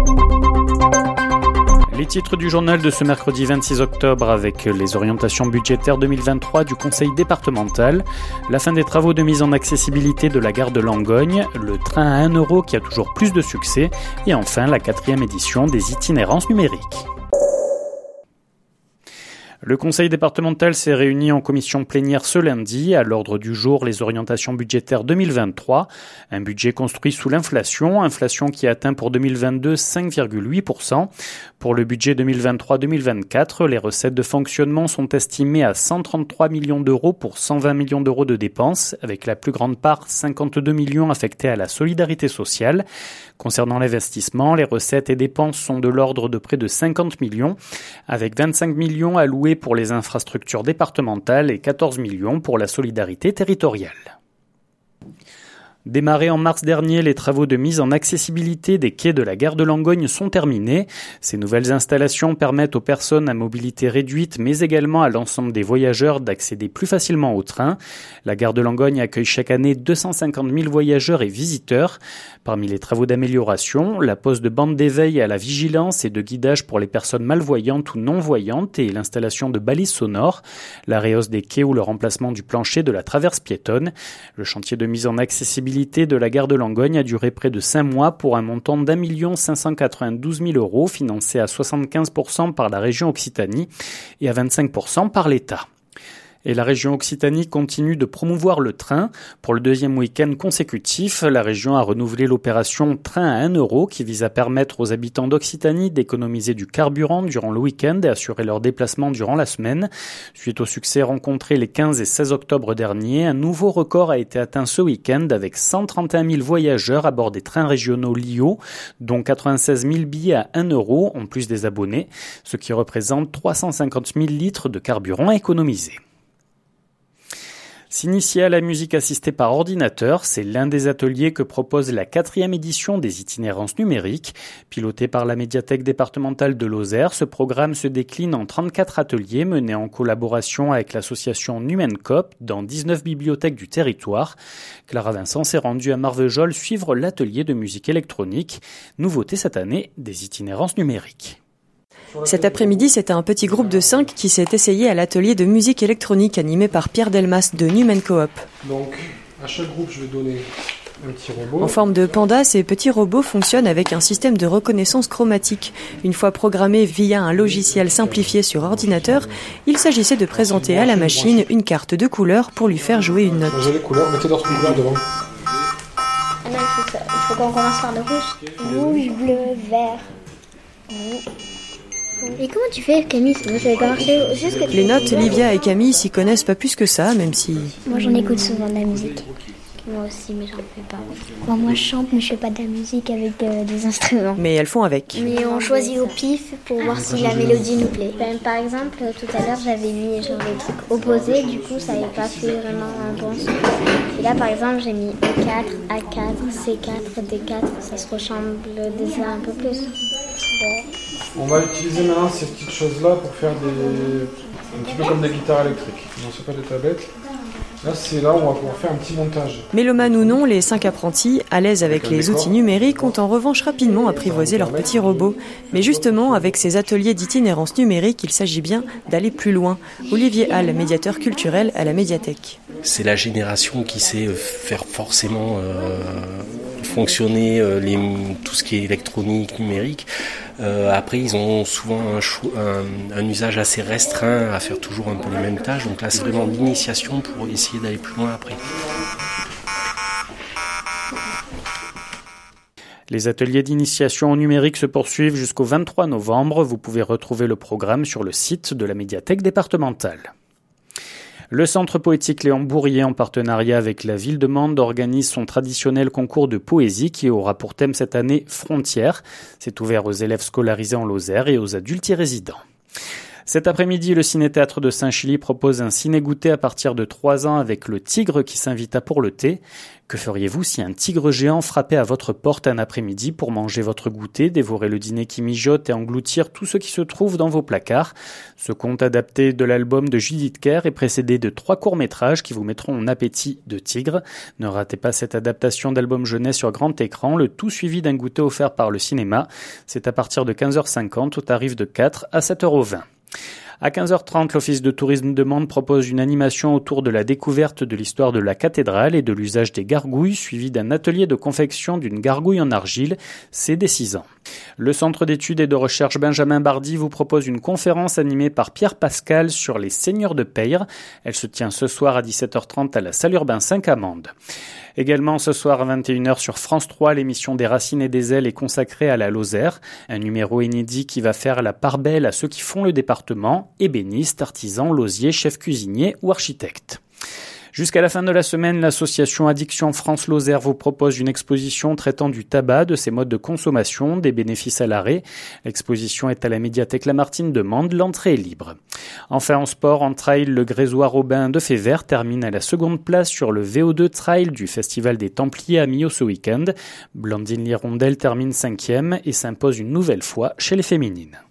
Les titres du journal de ce mercredi 26 octobre avec les orientations budgétaires 2023 du Conseil départemental, la fin des travaux de mise en accessibilité de la gare de Langogne, le train à 1 euro qui a toujours plus de succès et enfin la 4e édition des itinérances numériques. Le Conseil départemental s'est réuni en commission plénière ce lundi. À l'ordre du jour, les orientations budgétaires 2023. Un budget construit sous l'inflation, inflation qui atteint pour 2022 5,8%. Pour le budget 2023-2024, les recettes de fonctionnement sont estimées à 133 millions d'euros pour 120 millions d'euros de dépenses, avec la plus grande part, 52 millions affectés à la solidarité sociale. Concernant l'investissement, les recettes et dépenses sont de l'ordre de près de 50 millions, avec 25 millions alloués pour les infrastructures départementales et 14 millions pour la solidarité territoriale. Démarrés en mars dernier, les travaux de mise en accessibilité des quais de la gare de Langogne sont terminés. Ces nouvelles installations permettent aux personnes à mobilité réduite, mais également à l'ensemble des voyageurs d'accéder plus facilement au train. La gare de Langogne accueille chaque année 250 000 voyageurs et visiteurs. Parmi les travaux d'amélioration, la pose de bandes d'éveil à la vigilance et de guidage pour les personnes malvoyantes ou non-voyantes et l'installation de balises sonores, la rehausse des quais ou le remplacement du plancher de la traverse piétonne. Le chantier de mise en accessibilité de la gare de Langogne a duré près de 5 mois pour un montant d'1 592 000 euros, financé à 75% par la région Occitanie et à 25% par l'État. Et la région Occitanie continue de promouvoir le train. Pour le 2e week-end consécutif, la région a renouvelé l'opération Train à 1 euro qui vise à permettre aux habitants d'Occitanie d'économiser du carburant durant le week-end et assurer leur déplacement durant la semaine. Suite au succès rencontré les 15 et 16 octobre dernier, un nouveau record a été atteint ce week-end avec 131 000 voyageurs à bord des trains régionaux LIO, dont 96 000 billets à 1 euro en plus des abonnés, ce qui représente 350 000 litres de carburant économisés. S'initier à la musique assistée par ordinateur, c'est l'un des ateliers que propose la 4e édition des itinérances numériques. Piloté par la médiathèque départementale de Lozère, ce programme se décline en 34 ateliers menés en collaboration avec l'association Numencop dans 19 bibliothèques du territoire. Clara Vincent s'est rendue à Marvejols suivre l'atelier de musique électronique. Nouveauté cette année, des itinérances numériques. Cet après-midi, c'est un petit groupe de 5 qui s'est essayé à l'atelier de musique électronique animé par Pierre Delmas de Numencoop. Donc, à chaque groupe, je vais donner un petit robot. En forme de panda, ces petits robots fonctionnent avec un système de reconnaissance chromatique. Une fois programmés via un logiciel simplifié sur ordinateur, il s'agissait de présenter à la machine une carte de couleurs pour lui faire jouer une note. Vous avez les couleurs, mettez d'autres couleurs devant. Il faut qu'on commence par le rouge. Rouge, bleu, vert. Et comment tu fais, Camille? Ça va pas marcher. Les notes, Livia et Camille s'y connaissent pas plus que ça, même si... Moi, j'en écoute souvent de la musique. Moi aussi, mais j'en fais pas. Moi, je chante, mais je fais pas de la musique avec des instruments. Mais elles font avec. Mais on choisit au pif pour voir si la mélodie nous plaît. Par exemple, tout à l'heure, j'avais mis genre des trucs opposés, du coup, ça n'avait pas fait vraiment un bon son. Et là, par exemple, j'ai mis E4, A4, C4, D4, ça se ressemble déjà un peu plus. Ouais. On va utiliser maintenant ces petites choses-là pour faire un petit peu comme des guitares électriques. Non, c'est pas des tablettes. Là, c'est là où on va pouvoir faire un petit montage. Mélomanes ou non, les 5 apprentis, à l'aise avec les outils numériques, ont en revanche rapidement apprivoisé leurs petits robots. Mais justement, avec ces ateliers d'itinérance numérique, il s'agit bien d'aller plus loin. Olivier Hall, médiateur culturel à la médiathèque. C'est la génération qui sait faire forcément fonctionner tout ce qui est électronique, numérique. Après, ils ont souvent un usage assez restreint à faire toujours un peu les mêmes tâches. Donc là, c'est vraiment l'initiation pour essayer d'aller plus loin après. Les ateliers d'initiation au numérique se poursuivent jusqu'au 23 novembre. Vous pouvez retrouver le programme sur le site de la médiathèque départementale. Le Centre poétique Léon Bourrier, en partenariat avec la ville de Mende, organise son traditionnel concours de poésie qui aura pour thème cette année Frontières. C'est ouvert aux élèves scolarisés en Lozère et aux adultes y résidents. Cet après-midi, le Ciné-Théâtre de Saint-Chily propose un ciné-goûter à partir de 3 ans avec le tigre qui s'invita pour le thé. Que feriez-vous si un tigre géant frappait à votre porte un après-midi pour manger votre goûter, dévorer le dîner qui mijote et engloutir tout ce qui se trouve dans vos placards? Ce conte adapté de l'album de Judith Kerr est précédé de 3 courts-métrages qui vous mettront en appétit de tigre. Ne ratez pas cette adaptation d'album jeunesse sur grand écran, le tout suivi d'un goûter offert par le cinéma. C'est à partir de 15h50 au tarif de 4 à 7,20 €. À 15h30, l'Office de tourisme de Mende propose une animation autour de la découverte de l'histoire de la cathédrale et de l'usage des gargouilles, suivi d'un atelier de confection d'une gargouille en argile. C'est dès 6 ans. Le Centre d'études et de recherche Benjamin Bardy vous propose une conférence animée par Pierre Pascal sur les seigneurs de Peyre. Elle se tient ce soir à 17h30 à la salle Urbain 5 à Mende. Également ce soir à 21h sur France 3, l'émission des Racines et des Ailes est consacrée à la Lozère. Un numéro inédit qui va faire la part belle à ceux qui font le département, ébénistes, artisans, lausiers, chefs cuisiniers ou architectes. Jusqu'à la fin de la semaine, l'association Addiction France Lozère vous propose une exposition traitant du tabac, de ses modes de consommation, des bénéfices à l'arrêt. L'exposition est à la médiathèque Lamartine de Mende, l'entrée est libre. Enfin en sport, en trail, le Grésois-Robin de Févert termine à la seconde place sur le VO2 Trail du Festival des Templiers à Millau ce week-end. Blandine Lirondelle termine 5e et s'impose une nouvelle fois chez les féminines.